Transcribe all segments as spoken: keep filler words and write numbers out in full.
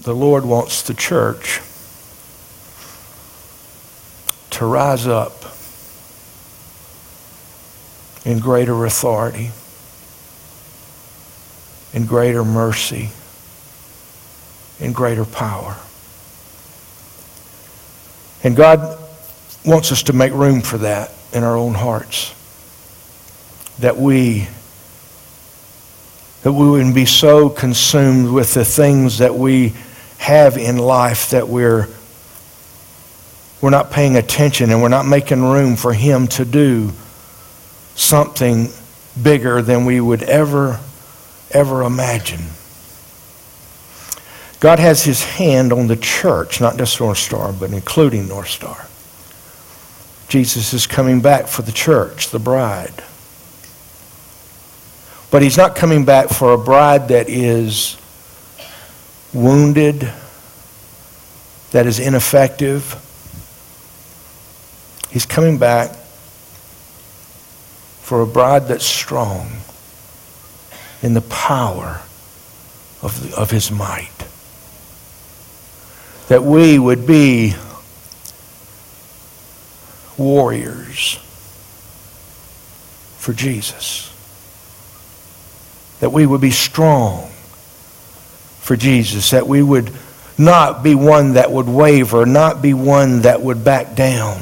the Lord wants the church to rise up in greater authority, in greater mercy, in greater power. And God wants us to make room for that in our own hearts. That we, that we wouldn't be so consumed with the things that we have in life that we're we're not paying attention and we're not making room for Him to do something bigger than we would ever, ever imagine. God has His hand on the church, not just North Star, but including North Star. Jesus is coming back for the church, the bride. But He's not coming back for a bride that is wounded, that is ineffective. He's coming back for a bride that's strong in the power of, the, of His might. That we would be warriors for Jesus. That we would be strong for Jesus. That we would not be one that would waver, not be one that would back down.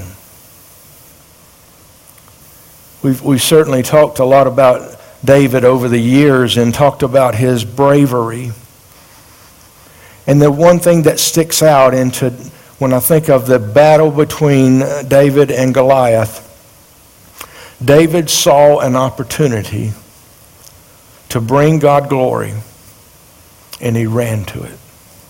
We've, we've certainly talked a lot about David over the years and talked about his bravery. And the one thing that sticks out into when I think of the battle between David and Goliath, David saw an opportunity to bring God glory, and he ran to it.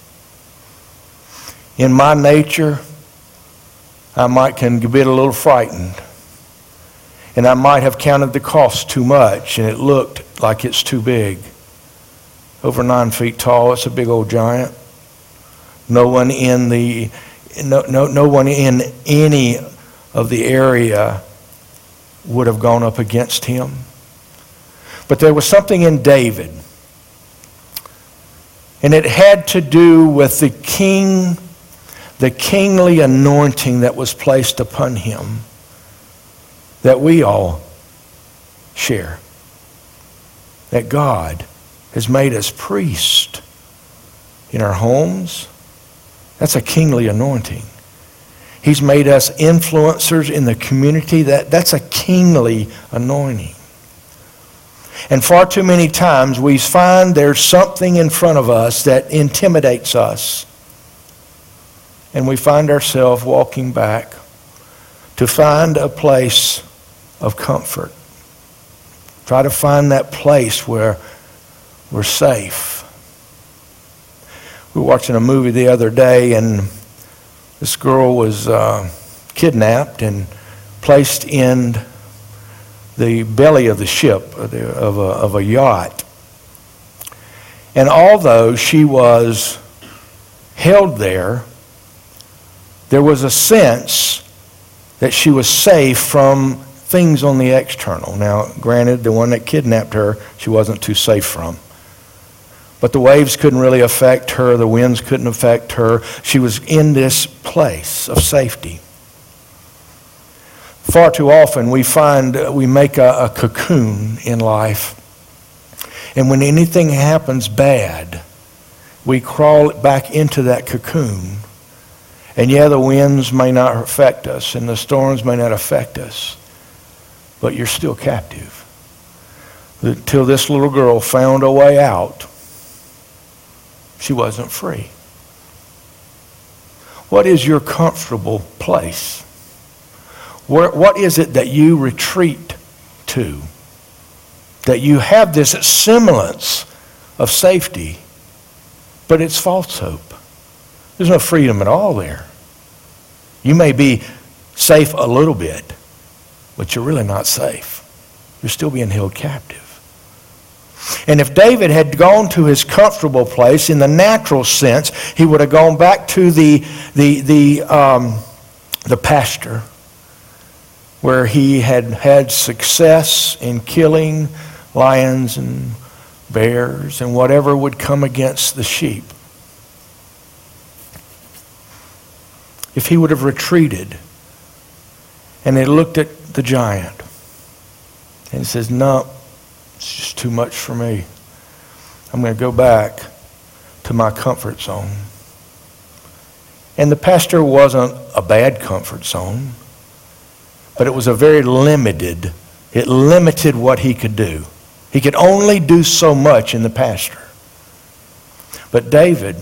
In my nature, I might can get a little frightened. And I might have counted the cost too much, and it looked like it's too big. Over nine feet tall, it's a big old giant. No one in the no no no one in any of the area would have gone up against him. But there was something in David, and it had to do with the king, the kingly anointing that was placed upon him, that we all share. That God has made us priests in our homes. That's a kingly anointing. He's made us influencers in the community. That, that's a kingly anointing. And far too many times we find there's something in front of us that intimidates us. And we find ourselves walking back to find a place of comfort. Try to find that place where we're safe. We were watching a movie the other day, and this girl was uh, kidnapped and placed in the belly of the ship, of a, of a yacht. And although she was held there, there was a sense that she was safe from things on the external. Now, granted, the one that kidnapped her, she wasn't too safe from. But the waves couldn't really affect her. The winds couldn't affect her. She was in this place of safety. Far too often we find we make a, a cocoon in life. And when anything happens bad, we crawl back into that cocoon. And yeah, the winds may not affect us and the storms may not affect us, but you're still captive. Until this little girl found a way out, she wasn't free. What is your comfortable place? Where, what is it that you retreat to? That you have this semblance of safety, but it's false hope. There's no freedom at all there. You may be safe a little bit, but you're really not safe. You're still being held captive. And if David had gone to his comfortable place in the natural sense, he would have gone back to the the the um, the pasture where he had had success in killing lions and bears and whatever would come against the sheep. if he would have retreated and he looked at the giant and he says, no, it's just too much for me. I'm going to go back to my comfort zone. And the pastor wasn't a bad comfort zone, but it was a very limited, it limited what he could do. He could only do so much in the pasture. But David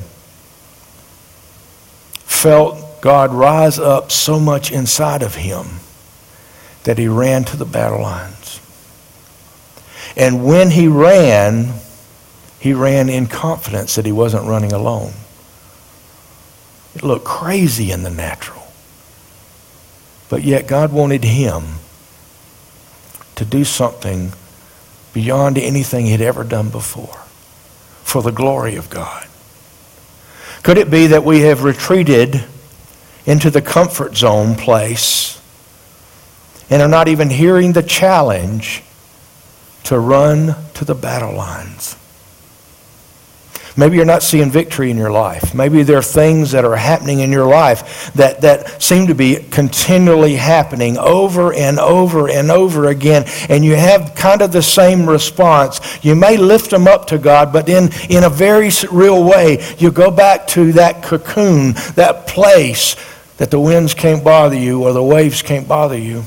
felt God rise up so much inside of him that he ran to the battle lines. And when he ran, he ran in confidence that he wasn't running alone. It looked crazy in the natural. But yet God wanted him to do something beyond anything he'd ever done before for the glory of God. Could it be that we have retreated into the comfort zone place and are not even hearing the challenge to run to the battle lines? Maybe you're not seeing victory in your life. Maybe there are things that are happening in your life that, that seem to be continually happening over and over and over again, and you have kind of the same response. You may lift them up to God, but in, in a very real way, you go back to that cocoon, that place that the winds can't bother you or the waves can't bother you.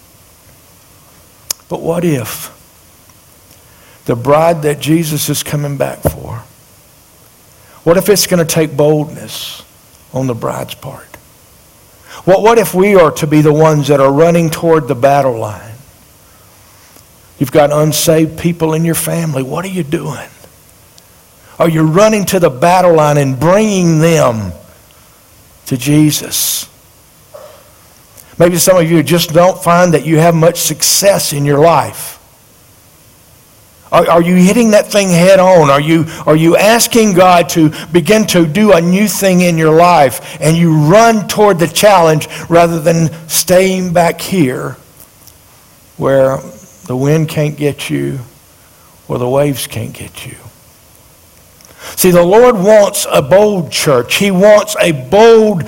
But what if the bride that Jesus is coming back for, what if it's going to take boldness on the bride's part? What, what if we are to be the ones that are running toward the battle line? You've got unsaved people in your family. What are you doing? Are you running to the battle line and bringing them to Jesus? Maybe some of you just don't find that you have much success in your life. Are, are you hitting that thing head on? Are you, are you asking God to begin to do a new thing in your life and you run toward the challenge rather than staying back here where the wind can't get you or the waves can't get you? See, the Lord wants a bold church. He wants a bold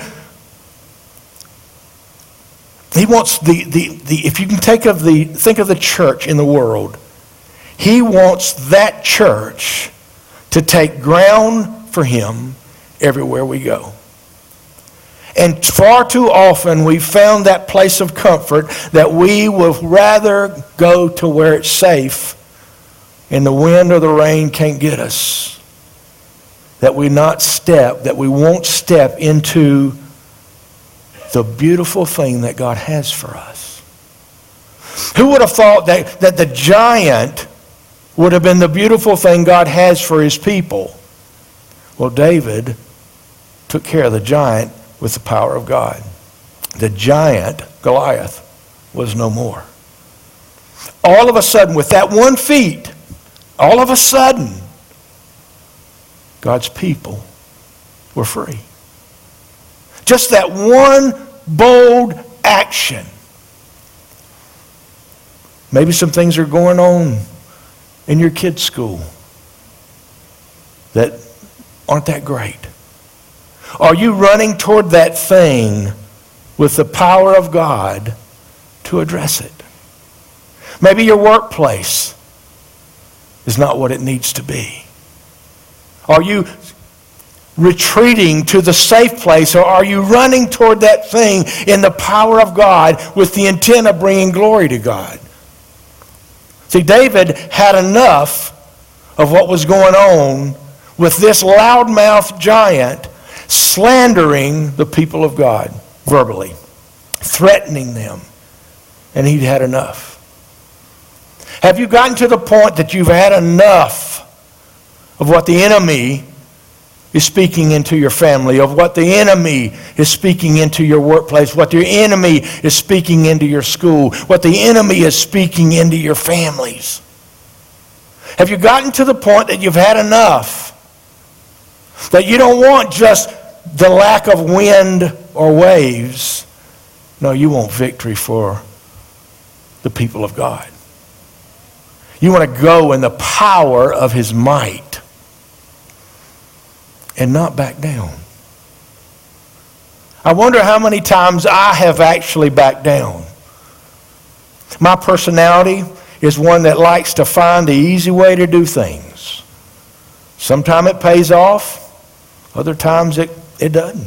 He wants the, the, the if you can take of the think of the church in the world, He wants that church to take ground for Him everywhere we go. And far too often we've found that place of comfort that we will rather go to where it's safe and the wind or the rain can't get us. That we not step, that we won't step into the beautiful thing that God has for us. Who would have thought that, that the giant would have been the beautiful thing God has for His people? Well, David took care of the giant with the power of God. The giant, Goliath, was no more. All of a sudden, with that one feat, all of a sudden, God's people were free. Just that one bold action. Maybe some things are going on in your kids' school that aren't that great. Are you running toward that thing with the power of God to address it? Maybe your workplace is not what it needs to be. Are you retreating to the safe place, or are you running toward that thing in the power of God with the intent of bringing glory to God? See, David had enough of what was going on with this loudmouth giant slandering the people of God verbally, threatening them, and he'd had enough. Have you gotten to the point that you've had enough of what the enemy is speaking into your family, of what the enemy is speaking into your workplace, what the enemy is speaking into your school, what the enemy is speaking into your families? Have you gotten to the point that you've had enough? That you don't want just the lack of wind or waves. No, you want victory for the people of God. You want to go in the power of His might and not back down. I wonder how many times I have actually backed down. My personality is one that likes to find the easy way to do things. Sometimes it pays off, other times it, it doesn't.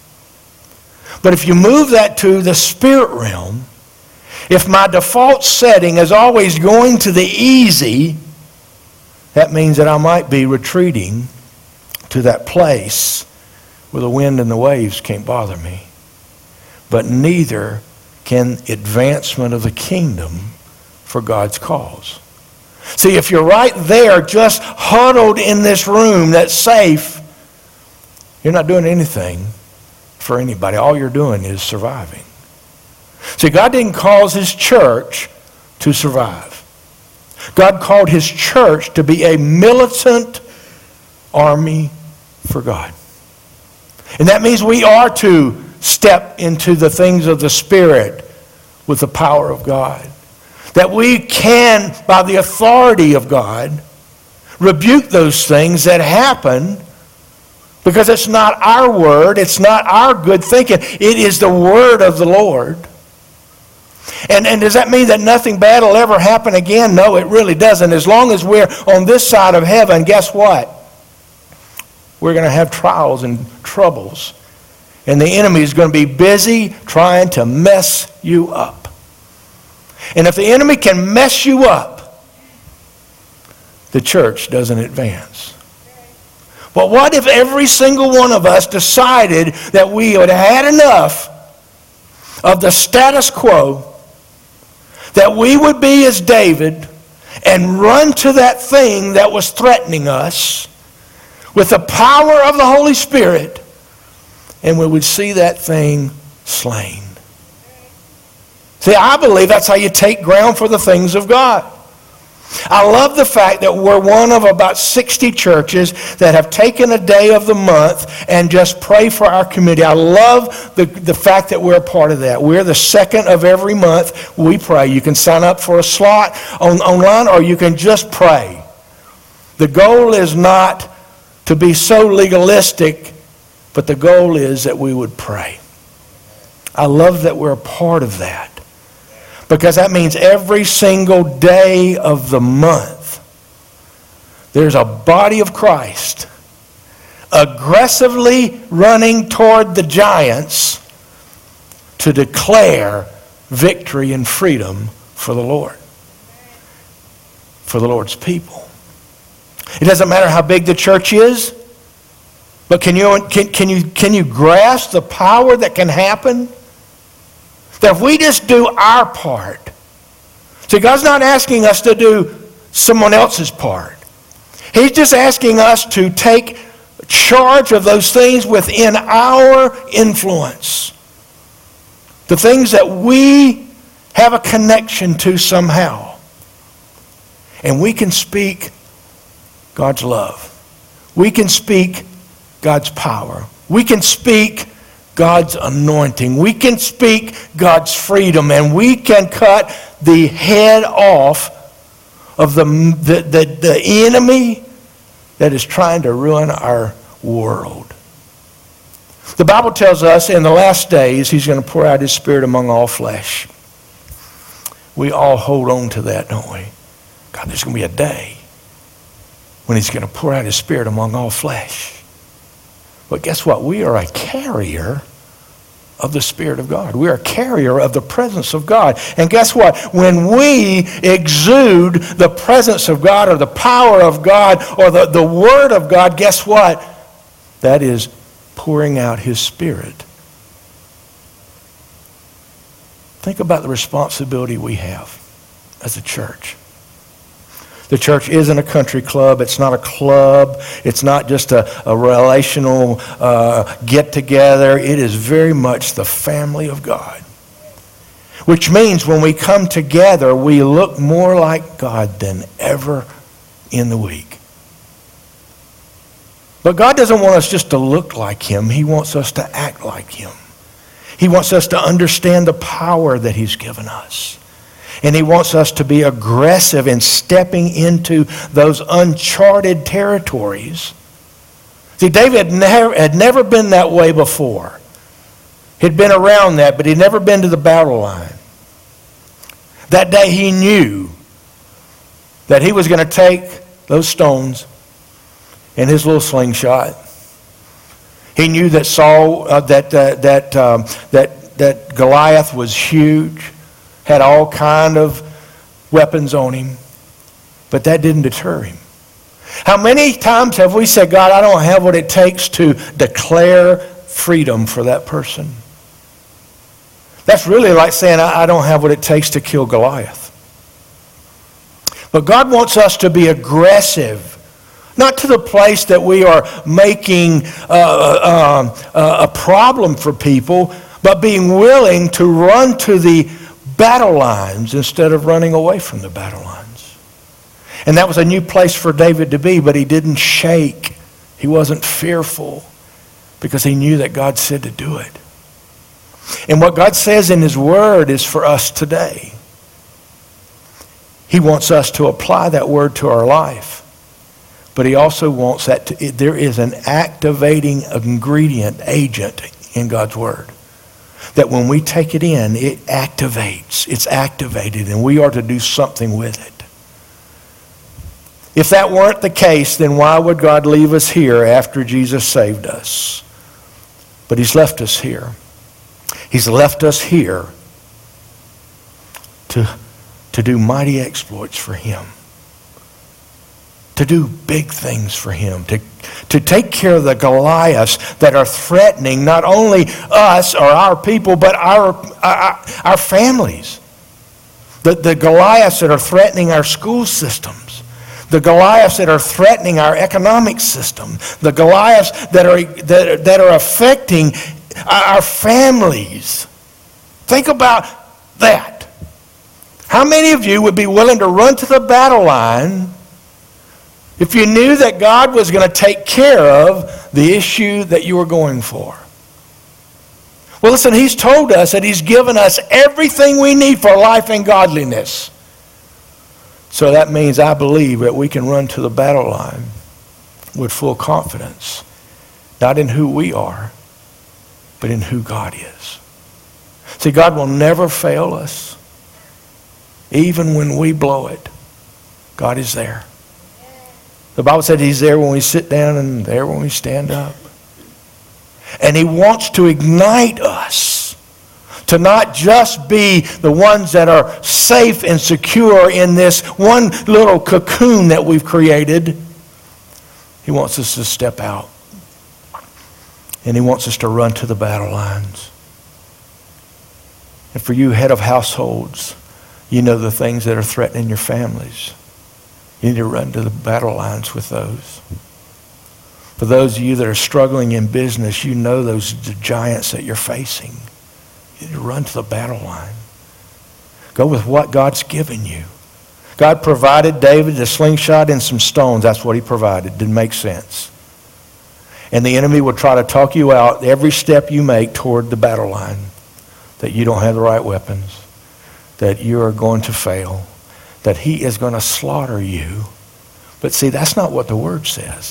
But if you move that to the spirit realm, if my default setting is always going to the easy, that means that I might be retreating to that place where the wind and the waves can't bother me. But neither can advancement of the kingdom for God's cause. See, if you're right there just huddled in this room that's safe, you're not doing anything for anybody. All you're doing is surviving. See, God didn't cause his church to survive. God called his church to be a militant army for God. And that means we are to step into the things of the Spirit with the power of God. That we can, by the authority of God, rebuke those things that happen, because it's not our word, it's not our good thinking, it is the word of the Lord. And, and does that mean that nothing bad will ever happen again? No, it really doesn't. As long as we're on this side of heaven, guess what? We're going to have trials and troubles. And the enemy is going to be busy trying to mess you up. And if the enemy can mess you up, the church doesn't advance. But what if every single one of us decided that we had had enough of the status quo, that we would be as David and run to that thing that was threatening us with the power of the Holy Spirit, and we would see that thing slain. See, I believe that's how you take ground for the things of God. I love the fact that we're one of about sixty churches that have taken a day of the month and just pray for our community. I love the, the fact that we're a part of that. We're the second of every month we pray. You can sign up for a slot on, online, or you can just pray. The goal is not to be so legalistic, but the goal is that we would pray. I love that we're a part of that, because that means every single day of the month there's a body of Christ aggressively running toward the giants to declare victory and freedom for the Lord, for the Lord's people. It doesn't matter how big the church is, but can you, can, can you, can you grasp the power that can happen? That if we just do our part. See, God's not asking us to do someone else's part. He's just asking us to take charge of those things within our influence. The things that we have a connection to somehow. And we can speak God's love. We can speak God's power. We can speak God's anointing. We can speak God's freedom, and we can cut the head off of the, the, the, the enemy that is trying to ruin our world. The Bible tells us in the last days he's going to pour out his Spirit among all flesh. We all hold on to that, don't we? God, there's going to be a day when he's going to pour out his Spirit among all flesh. But guess what? We are a carrier of the Spirit of God. We are a carrier of the presence of God. And guess what? When we exude the presence of God, or the power of God, or the, the Word of God, guess what? That is pouring out his Spirit. Think about the responsibility we have as a church. The church isn't a country club. It's not a club. It's not just a, a relational uh, get-together. It is very much the family of God. Which means when we come together, we look more like God than ever in the week. But God doesn't want us just to look like him. He wants us to act like him. He wants us to understand the power that he's given us. And he wants us to be aggressive in stepping into those uncharted territories. See, David had never, had never been that way before. He'd been around that, but he'd never been to the battle line. That day he knew that he was going to take those stones in his little slingshot. He knew that Saul, uh, that uh, that um, that that Goliath was huge, had all kind of weapons on him, but that didn't deter him. How many times have we said, God, I don't have what it takes to declare freedom for that person? That's really like saying, I don't have what it takes to kill Goliath. But God wants us to be aggressive, not to the place that we are making uh, uh, uh, a problem for people, but being willing to run to the battle lines instead of running away from the battle lines. And that was a new place for David to be, but he didn't shake. He wasn't fearful because he knew that God said to do it. And what God says in his word is for us today. He wants us to apply that word to our life. But he also wants that to, there is an activating ingredient, agent in God's word. That when we take it in, it activates. It's activated, and we are to do something with it. If that weren't the case, then why would God leave us here after Jesus saved us? But he's left us here. He's left us here to, to do mighty exploits for him. To do big things for him. To, to take care of the Goliaths that are threatening not only us or our people, but our, our, our families. The, the Goliaths that are threatening our school systems. The Goliaths that are threatening our economic system. The Goliaths that are, that, that are affecting our families. Think about that. How many of you would be willing to run to the battle line if you knew that God was going to take care of the issue that you were going for? Well, listen, he's told us that he's given us everything we need for life and godliness. So that means I believe that we can run to the battle line with full confidence, not in who we are, but in who God is. See, God will never fail us. Even when we blow it, God is there. The Bible said he's there when we sit down and there when we stand up. And he wants to ignite us to not just be the ones that are safe and secure in this one little cocoon that we've created. He wants us to step out. And he wants us to run to the battle lines. And for you head of households, you know the things that are threatening your families. You need to run to the battle lines with those. For those of you that are struggling in business, you know those giants that you're facing. You need to run to the battle line. Go with what God's given you. God provided David a slingshot and some stones. That's what he provided. Didn't make sense. And the enemy will try to talk you out every step you make toward the battle line. That you don't have the right weapons. That you are going to fail. That he is going to slaughter you. But see, that's not what the word says.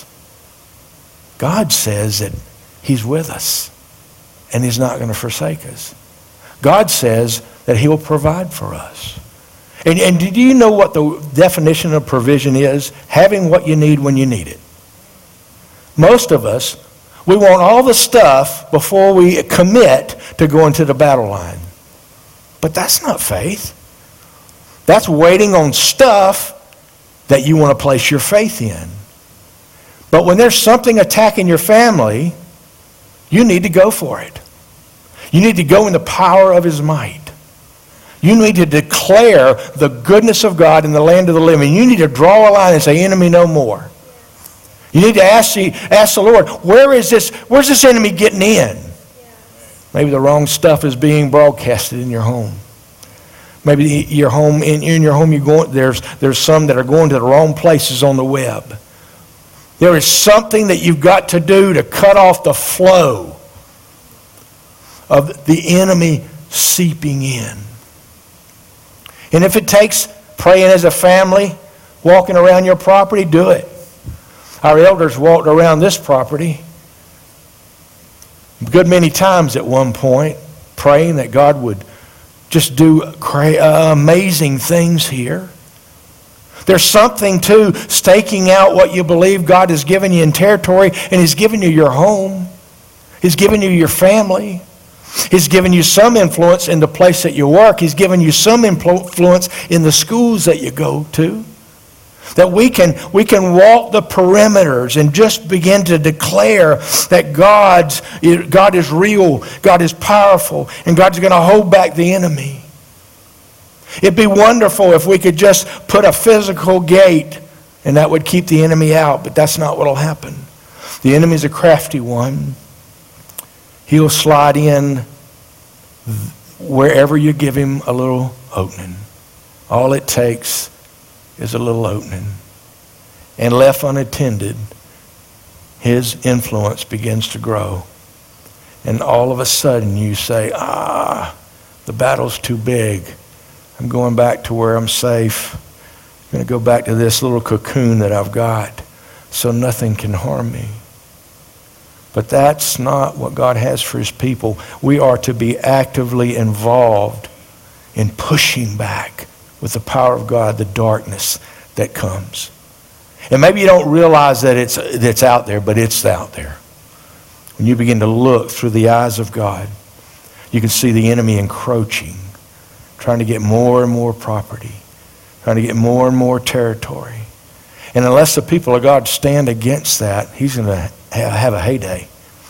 God says that he's with us. And he's not going to forsake us. God says that he will provide for us. And, and do you know what the definition of provision is? Having what you need when you need it. Most of us, we want all the stuff before we commit to going to the battle line. But that's not faith. That's waiting on stuff that you want to place your faith in. But when there's something attacking your family, you need to go for it. You need to go in the power of his might. You need to declare the goodness of God in the land of the living. You need to draw a line and say, enemy no more. You need to ask the, ask the Lord, where is this, where's this enemy getting in? Maybe the wrong stuff is being broadcasted in your home. Maybe your home, in, in your home, you go, there's, there's some that are going to the wrong places on the web. There is something that you've got to do to cut off the flow of the enemy seeping in. And if it takes praying as a family, walking around your property, do it. Our elders walked around this property A good many times at one point, praying that God would just do cra- uh, amazing things here. There's something to staking out what you believe God has given you in territory, and He's given you your home. He's given you your family. He's given you some influence in the place that you work. He's given you some influence in the schools that you go to. That we can, we can walk the perimeters and just begin to declare that God's, God is real, God is powerful, and God's going to hold back the enemy. It'd be wonderful if we could just put a physical gate and that would keep the enemy out, but that's not what will happen. The enemy's a crafty one. He'll slide in wherever you give him a little opening. All it takes is a little opening. And left unattended, his influence begins to grow. And all of a sudden you say, ah, the battle's too big. I'm going back to where I'm safe. I'm going to go back to this little cocoon that I've got so nothing can harm me. But that's not what God has for His people. We are to be actively involved in pushing back with the power of God the darkness that comes. And maybe you don't realize that it's, that it's out there, but it's out there. When you begin to look through the eyes of God, you can see the enemy encroaching, trying to get more and more property, trying to get more and more territory. And unless the people of God stand against that, he's going to have a heyday.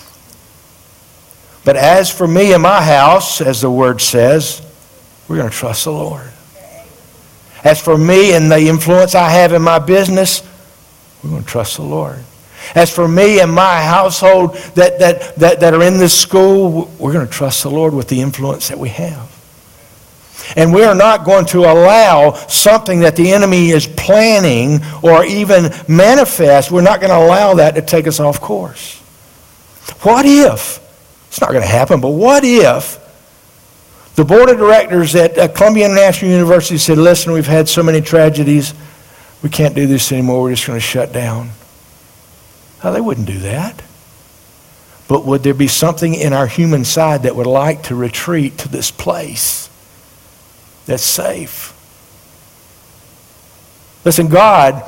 But as for me and my house, as the word says, we're going to trust the Lord. As for me and the influence I have in my business, we're going to trust the Lord. As for me and my household that, that, that, that are in this school, we're going to trust the Lord with the influence that we have. And we are not going to allow something that the enemy is planning or even manifest, we're not going to allow that to take us off course. What if, it's not going to happen, but what if the board of directors at Columbia International University said, listen, we've had so many tragedies, we can't do this anymore, we're just going to shut down. Now, they wouldn't do that. But would there be something in our human side that would like to retreat to this place that's safe? Listen, God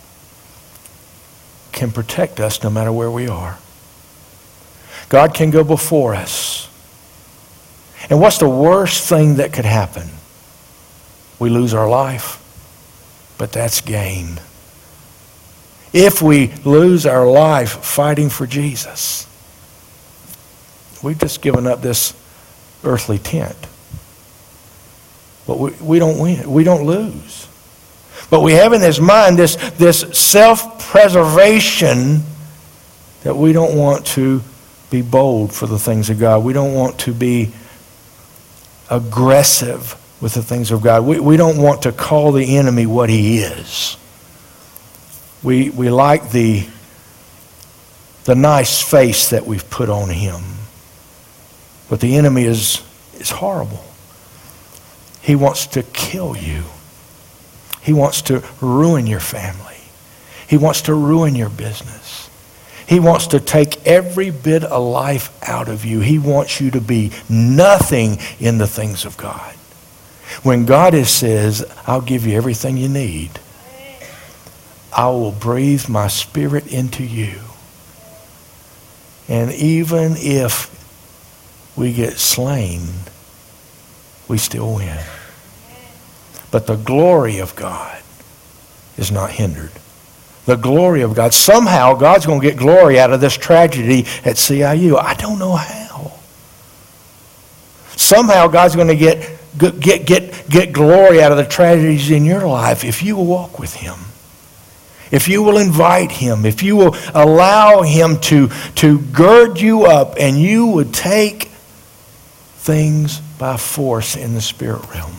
can protect us no matter where we are. God can go before us. And what's the worst thing that could happen? We lose our life. But that's gain. If we lose our life fighting for Jesus, we've just given up this earthly tent. But we, we don't win. We don't lose. But we have in this mind this, this self-preservation that we don't want to be bold for the things of God. We don't want to be aggressive with the things of God. We, we don't want to call the enemy what he is. We, we like the, the nice face that we've put on him. But the enemy is, is horrible. He wants to kill you. He wants to ruin your family. He wants to ruin your business. He wants to take every bit of life out of you. He wants you to be nothing in the things of God. When God is, says, I'll give you everything you need. I will breathe my spirit into you. And even if we get slain, we still win. But the glory of God is not hindered. The glory of God. Somehow God's going to get glory out of this tragedy at C I U. I don't know how. Somehow God's going to get, get, get, get glory out of the tragedies in your life if you will walk with him. If you will invite him. If you will allow him to, to gird you up and you would take things by force in the spirit realm.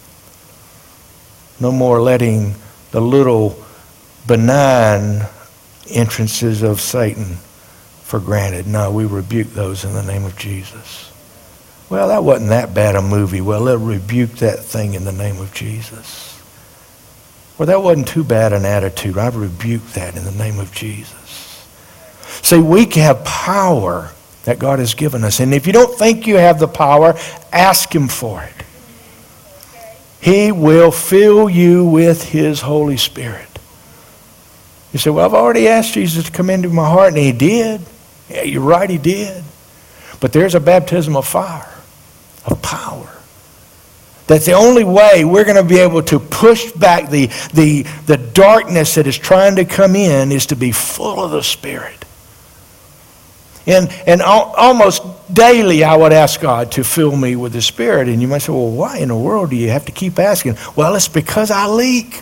No more letting the little benign entrances of Satan for granted. No, we rebuke those in the name of Jesus. Well, that wasn't that bad a movie. Well, let's rebuke that thing in the name of Jesus. Well, that wasn't too bad an attitude. I rebuke that in the name of Jesus. See, we have power that God has given us. And if you don't think you have the power, ask him for it. He will fill you with his Holy Spirit. You say, well, I've already asked Jesus to come into my heart, and he did. Yeah, you're right, he did. But there's a baptism of fire, of power. That's the only way we're going to be able to push back the, the, the darkness that is trying to come in, is to be full of the Spirit. And, and al- almost daily I would ask God to fill me with the Spirit. And you might say, well, why in the world do you have to keep asking? Well, it's because I leak.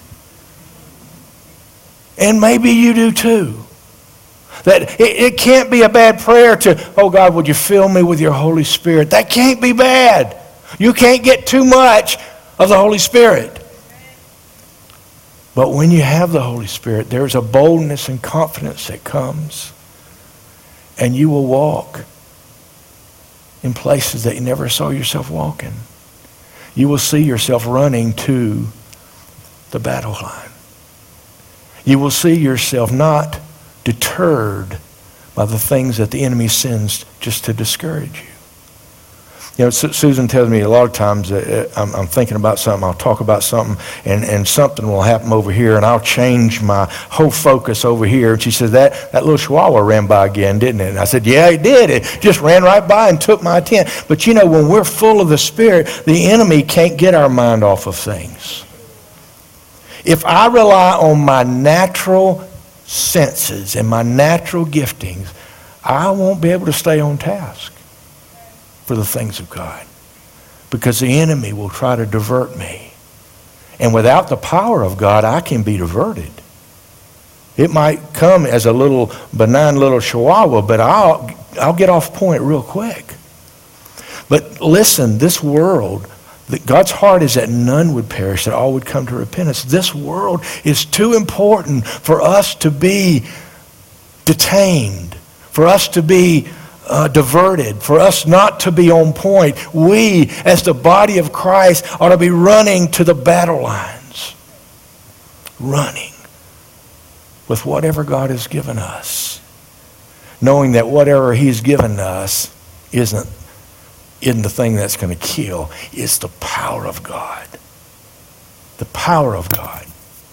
And maybe you do too. That it, it can't be a bad prayer to, oh God, would you fill me with your Holy Spirit? That can't be bad. You can't get too much of the Holy Spirit. But when you have the Holy Spirit, there's a boldness and confidence that comes. And you will walk in places that you never saw yourself walking. You will see yourself running to the battle line. You will see yourself not deterred by the things that the enemy sends just to discourage you. You know, Su- Susan tells me a lot of times that uh, I'm, I'm thinking about something, I'll talk about something, and, and something will happen over here, and I'll change my whole focus over here. And she says, that, that little chihuahua ran by again, didn't it? And I said, yeah, it did. It just ran right by and took my attention. But you know, when we're full of the Spirit, the enemy can't get our mind off of things. If I rely on my natural senses and my natural giftings, I won't be able to stay on task for the things of God, because the enemy will try to divert me. And without the power of God, I can be diverted. It might come as a little benign little chihuahua, but I'll I'll get off point real quick. But listen, this world, God's heart is that none would perish, that all would come to repentance. This world is too important for us to be detained, for us to be Uh, diverted, for us not to be on point. We, as the body of Christ, ought to be running to the battle lines. Running with whatever God has given us. Knowing that whatever he's given us isn't, isn't the thing that's going to kill. It's the power of God. The power of God.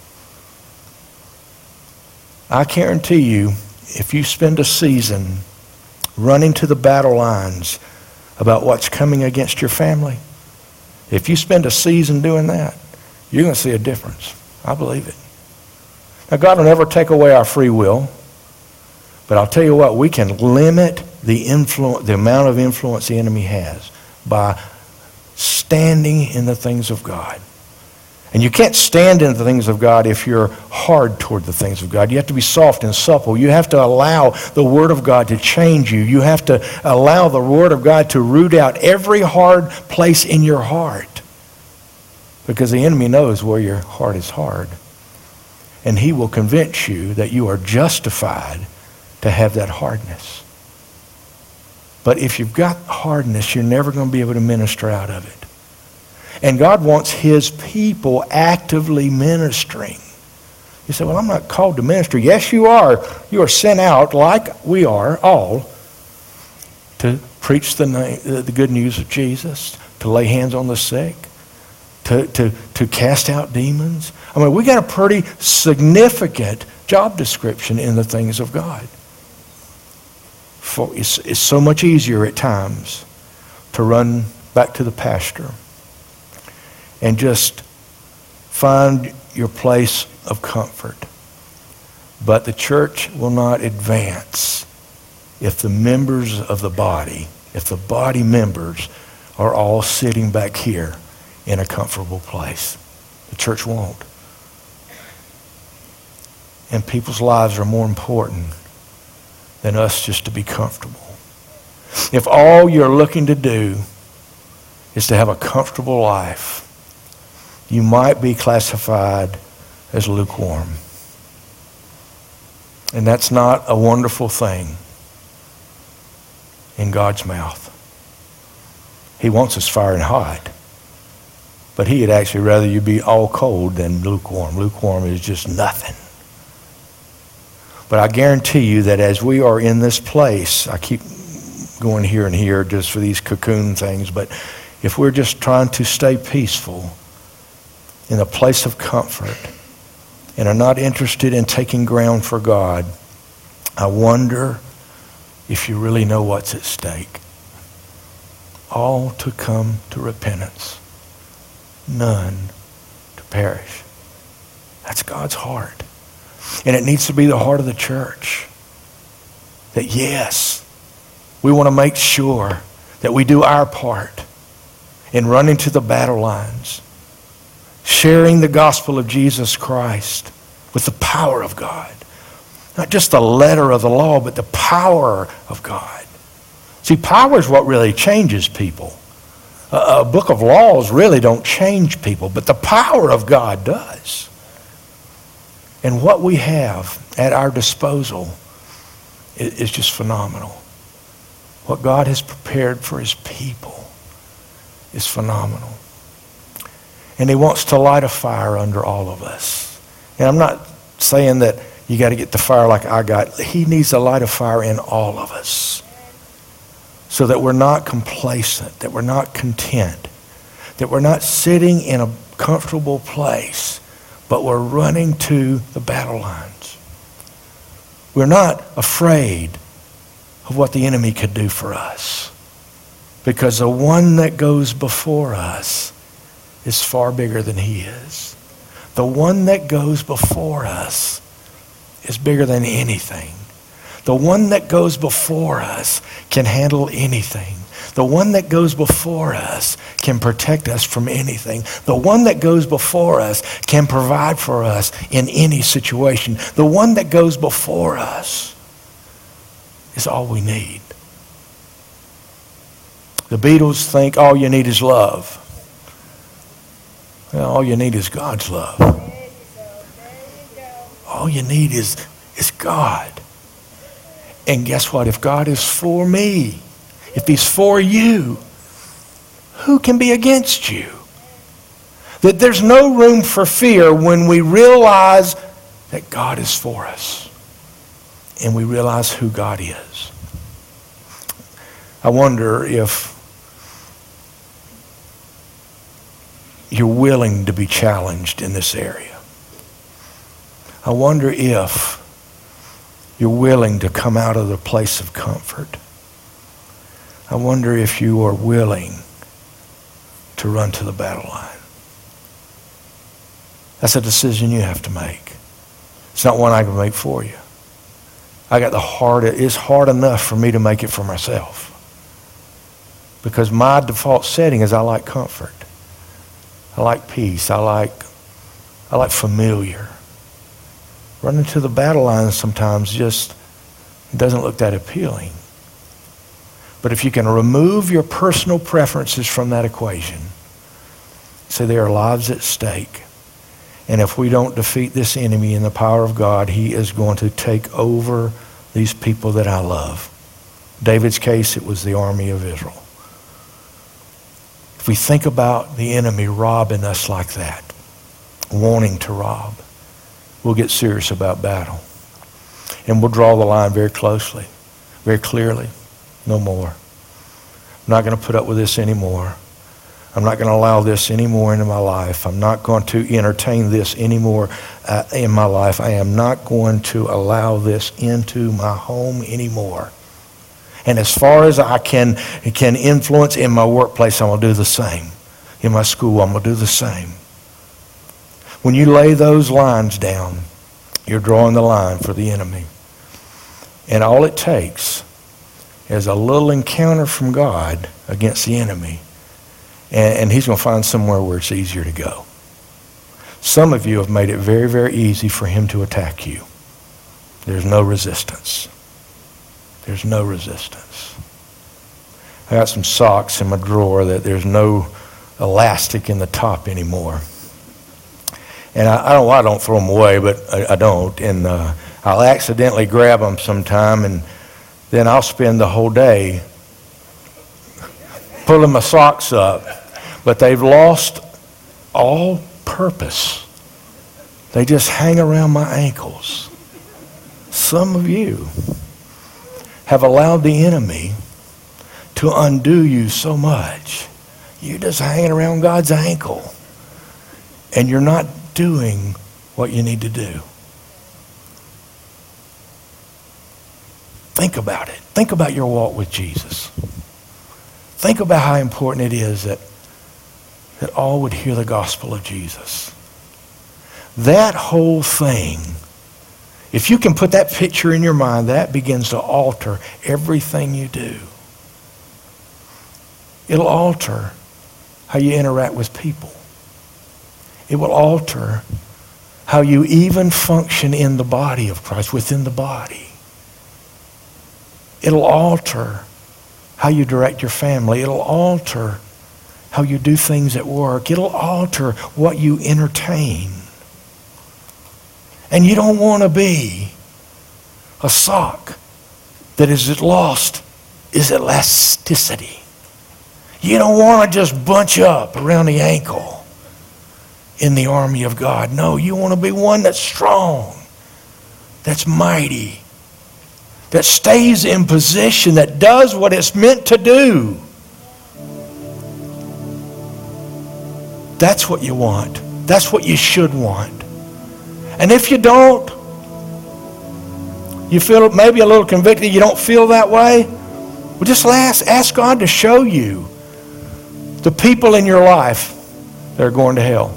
I guarantee you, if you spend a season running to the battle lines about what's coming against your family, if you spend a season doing that, you're going to see a difference. I believe it. Now, God will never take away our free will, but I'll tell you what, we can limit the influence, the amount of influence the enemy has by standing in the things of God. And you can't stand in the things of God if you're hard toward the things of God. You have to be soft and supple. You have to allow the Word of God to change you. You have to allow the Word of God to root out every hard place in your heart. Because the enemy knows where your heart is hard. And he will convince you that you are justified to have that hardness. But if you've got hardness, you're never going to be able to minister out of it. And God wants his people actively ministering. You say, well, I'm not called to minister. Yes, you are. You are sent out, like we are all, to preach the, the good news of Jesus, to lay hands on the sick, to, to, to cast out demons. I mean, we got a pretty significant job description in the things of God. For it's, it's so much easier at times to run back to the pasture and just find your place of comfort. But the church will not advance if the members of the body, if the body members are all sitting back here in a comfortable place. The church won't. And people's lives are more important than us just to be comfortable. If all you're looking to do is to have a comfortable life, you might be classified as lukewarm. And that's not a wonderful thing in God's mouth. He wants us fire and hot. But he'd actually rather you be all cold than lukewarm. Lukewarm is just nothing. But I guarantee you that as we are in this place, I keep going here and here just for these cocoon things, but if we're just trying to stay peaceful in a place of comfort and are not interested in taking ground for God, I wonder if you really know what's at stake. All to come to repentance, none to perish. That's God's heart. And it needs to be the heart of the church. That yes, we want to make sure that we do our part in running to the battle lines, sharing the gospel of Jesus Christ with the power of God. Not just the letter of the law, but the power of God. See, power is what really changes people. A, a book of laws really don't change people, but the power of God does. And what we have at our disposal is, is just phenomenal. What God has prepared for his people is phenomenal. And he wants to light a fire under all of us. And I'm not saying that you got to get the fire like I got. He needs to light a fire in all of us so that we're not complacent, that we're not content, that we're not sitting in a comfortable place, but we're running to the battle lines. We're not afraid of what the enemy could do for us, because the one that goes before us is far bigger than he is. The one that goes before us is bigger than anything. The one that goes before us can handle anything. The one that goes before us can protect us from anything. The one that goes before us can provide for us in any situation. The one that goes before us is all we need. The Beatles think all you need is love. Well, all you need is God's love. All you need is, is God. And guess what? If God is for me, if he's for you, who can be against you? That there's no room for fear when we realize that God is for us and we realize who God is. I wonder if you're willing to be challenged in this area. I wonder if you're willing to come out of the place of comfort. I wonder if you are willing to run to the battle line. That's a decision you have to make. It's not one I can make for you. I got the hard, it's hard enough for me to make it for myself. Because my default setting is I like comfort. I like peace. I like, I like familiar. Running to the battle line sometimes just doesn't look that appealing. But if you can remove your personal preferences from that equation, say there are lives at stake. And if we don't defeat this enemy in the power of God, he is going to take over these people that I love. David's case, it was the army of Israel. If we think about the enemy robbing us like that, wanting to rob, we'll get serious about battle. And we'll draw the line very closely, very clearly. No more. I'm not going to put up with this anymore. I'm not going to allow this anymore into my life. I'm not going to entertain this anymore uh, in my life. I am not going to allow this into my home anymore. And as far as I can, can influence in my workplace, I'm going to do the same. In my school, I'm going to do the same. When you lay those lines down, you're drawing the line for the enemy. And all it takes is a little encounter from God against the enemy. And, and he's going to find somewhere where it's easier to go. Some of you have made it very, very easy for him to attack you. There's no resistance. There's no resistance. I got some socks in my drawer that there's no elastic in the top anymore. And I, I don't I don't throw them away, but I, I don't. And uh, I'll accidentally grab them sometime, and then I'll spend the whole day pulling my socks up. But they've lost all purpose. They just hang around my ankles. Some of you have allowed the enemy to undo you so much. You're just hanging around God's ankle. And you're not doing what you need to do. Think about it. Think about your walk with Jesus. Think about how important it is that, that all would hear the gospel of Jesus. That whole thing, if you can put that picture in your mind, that begins to alter everything you do. It'll alter how you interact with people. It will alter how you even function in the body of Christ, within the body. It'll alter how you direct your family. It'll alter how you do things at work. It'll alter what you entertain. And you don't want to be a sock that is lost its elasticity. You don't want to just bunch up around the ankle in the army of God. No, you want to be one that's strong, that's mighty, that stays in position, that does what it's meant to do. That's what you want. That's what you should want. And if you don't, you feel maybe a little convicted, you don't feel that way, well, just ask, ask God to show you the people in your life that are going to hell.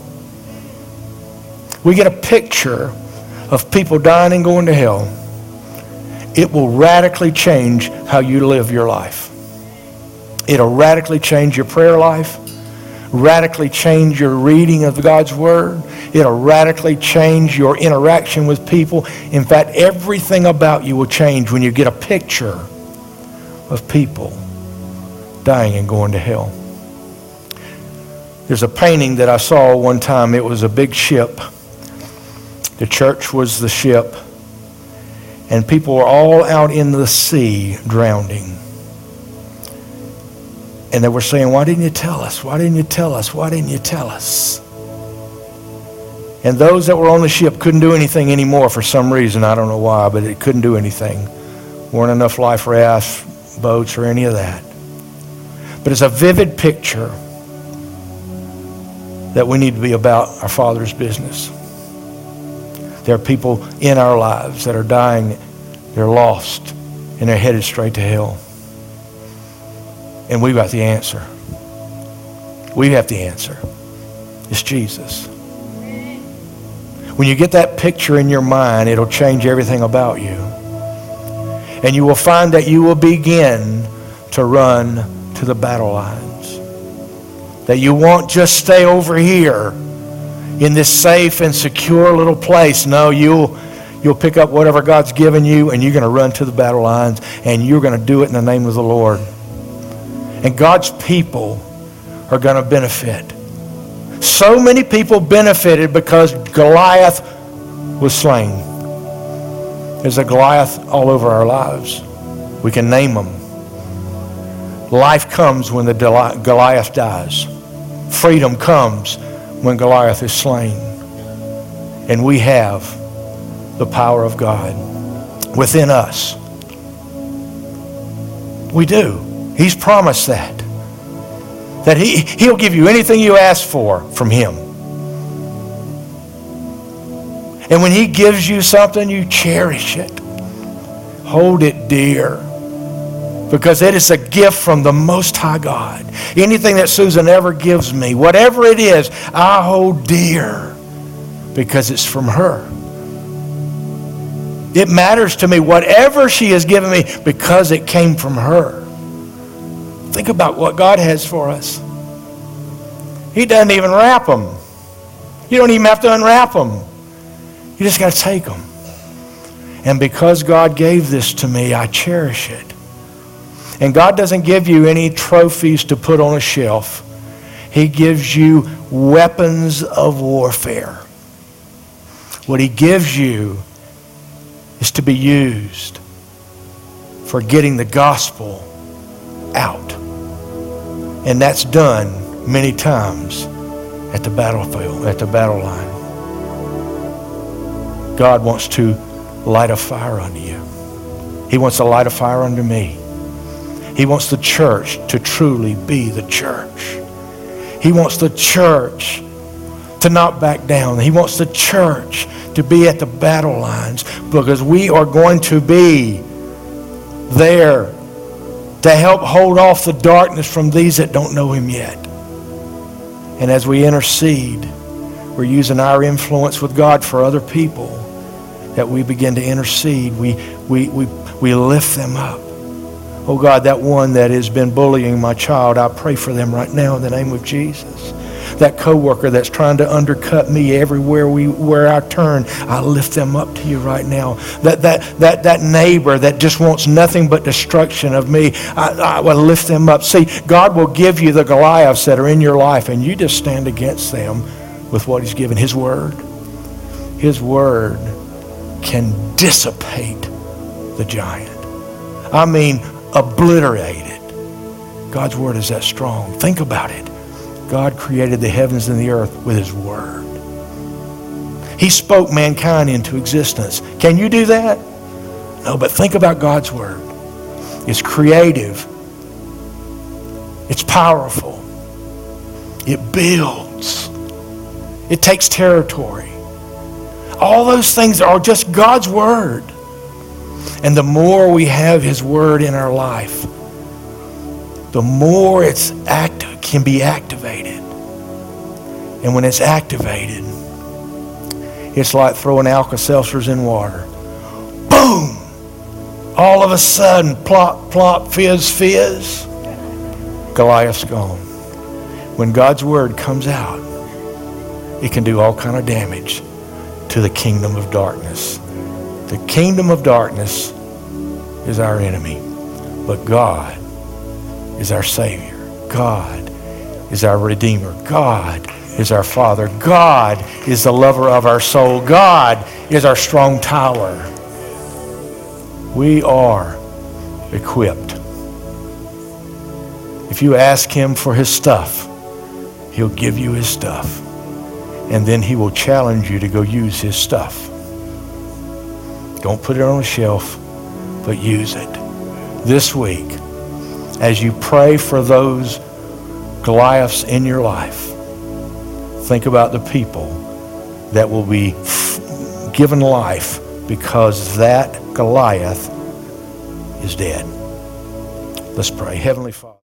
We get a picture of people dying and going to hell. It will radically change how you live your life. It'll radically change your prayer life, radically change your reading of God's Word. It'll radically change your interaction with people. In fact, everything about you will change when you get a picture of people dying and going to hell. There's a painting that I saw one time. It was a big ship. The church was the ship. And people were all out in the sea drowning. And they were saying, why didn't you tell us? Why didn't you tell us? Why didn't you tell us? And those that were on the ship couldn't do anything anymore for some reason. I don't know why, but it couldn't do anything. Weren't enough life rafts, boats, or any of that. But it's a vivid picture that we need to be about our Father's business. There are people in our lives that are dying, they're lost, and they're headed straight to hell. And we've got the answer. We have the answer. It's Jesus. When you get that picture in your mind, it'll change everything about you. And you will find that you will begin to run to the battle lines. That you won't just stay over here in this safe and secure little place. No, you'll, you'll pick up whatever God's given you and you're going to run to the battle lines and you're going to do it in the name of the Lord. And God's people are going to benefit. So many people benefited because Goliath was slain. There's a Goliath all over our lives. We can name them. Life comes when the Goliath dies. Freedom comes when Goliath is slain. And we have the power of God within us. We do. He's promised that. That he, he'll give you anything you ask for from him. And when he gives you something, you cherish it. Hold it dear. Because it is a gift from the Most High God. Anything that Susan ever gives me, whatever it is, I hold dear because it's from her. It matters to me, whatever she has given me, because it came from her. Think about what God has for us. He doesn't even wrap them. You don't even have to unwrap them. You just got to take them. And because God gave this to me, I cherish it. And God doesn't give you any trophies to put on a shelf. He gives you weapons of warfare. What he gives you is to be used for getting the gospel out. And that's done many times at the battlefield, at the battle line. God wants to light a fire under you. He wants to light a fire under me. He wants the church to truly be the church. He wants the church to not back down. He wants the church to be at the battle lines, because we are going to be there to help hold off the darkness from these that don't know him yet. And as we intercede, we're using our influence with God for other people, that we begin to intercede. We, we, we, we lift them up. Oh God, that one that has been bullying my child, I pray for them right now in the name of Jesus. That coworker that's trying to undercut me everywhere we where I turn, I lift them up to you right now. That that that that neighbor that just wants nothing but destruction of me, I, I will lift them up. See, God will give you the Goliaths that are in your life, and you just stand against them with what he's given. His word. His word can dissipate the giant. I mean, obliterate it. God's word is that strong. Think about it. God created the heavens and the earth with his word. He spoke mankind into existence. Can you do that? No, but think about God's word. It's creative. It's powerful. It builds. It takes territory. All those things are just God's word. And the more we have his word in our life, the more it's active, can be activated. And when it's activated, it's like throwing Alka-Seltzers in water. Boom! All of a sudden, plop, plop, fizz, fizz. Goliath's gone. When God's word comes out, it can do all kind of damage to the kingdom of darkness. The kingdom of darkness is our enemy, but God is our Savior. God is our Redeemer. God is our Father. God is the lover of our soul. God is our strong tower. We are equipped. If you ask him for his stuff, he'll give you his stuff. And then he will challenge you to go use his stuff. Don't put it on a shelf, but use it. This week, as you pray for those Goliaths in your life, think about the people that will be given life because that Goliath is dead. Let's pray. Heavenly Father.